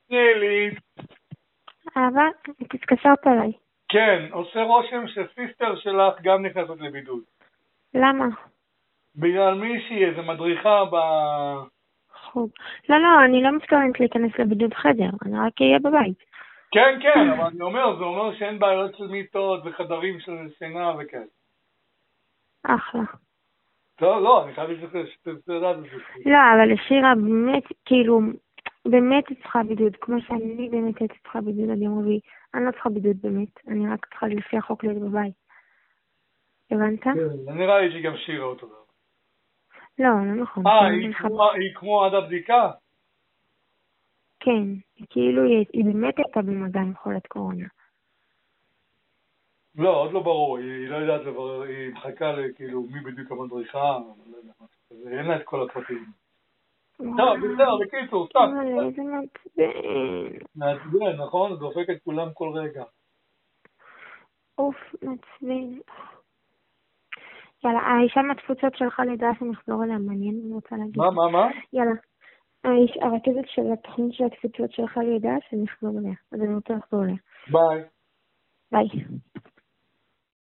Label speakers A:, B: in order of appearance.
A: נילי.
B: אהבה, התקשרת אליי.
A: כן, עושה רושם שסיסטר שלך גם נכנסת לבידוד.
B: למה?
A: בגלל מישהי, איזה מדריכה
B: חוג. לא, אני לא מתכוונת להיכנס לבידוד חדר, אני רק אהיה בבית.
A: כן, כן, אבל אני אומר, זה אומר שאין בעיות של מיטות וחדרים של שינה וכאלה.
B: אחלה.
A: טוב, לא, אני חייב שתדעת את זה.
B: לא, אבל שירה באמת, כאילו, באמת היא צריכה בידוד, כמו שאני באמת הייתי צריכה בידוד עד יום רביעי. אני לא צריכה בידוד באמת, אני רק צריכה לפי החוק להיות בבית. הבנת?
A: כן, נראה לי שגם שירה אותו דבר.
B: לא נכון.
A: היא כמו עד הבדיקה?
B: כן, כאילו היא באמת הייתה במגע עם חולת קורונה.
A: לא, עוד לא ברור, היא לא יודעת לברר, היא מחכה כאילו מי בדיוק המדריכה, לא יודע מה שזה, אין לה את כל הפרטים. טוב, בסדר, בקיצור, סתם.
B: אבל איזה מעצבן.
A: מעצבן, נכון? זה דופק את כולם כל רגע.
B: אוף, מעצבן. יאללה, האישה מהתפוצות שלך לדעה שנחזור אליה, מעניין, אני רוצה להגיד.
A: מה?
B: יאללה, הרכזת של התוכנית של התפוצות שלך לידעה שנחזור אליה, אז אני רוצה לחזור אליה.
A: ביי.
B: ביי.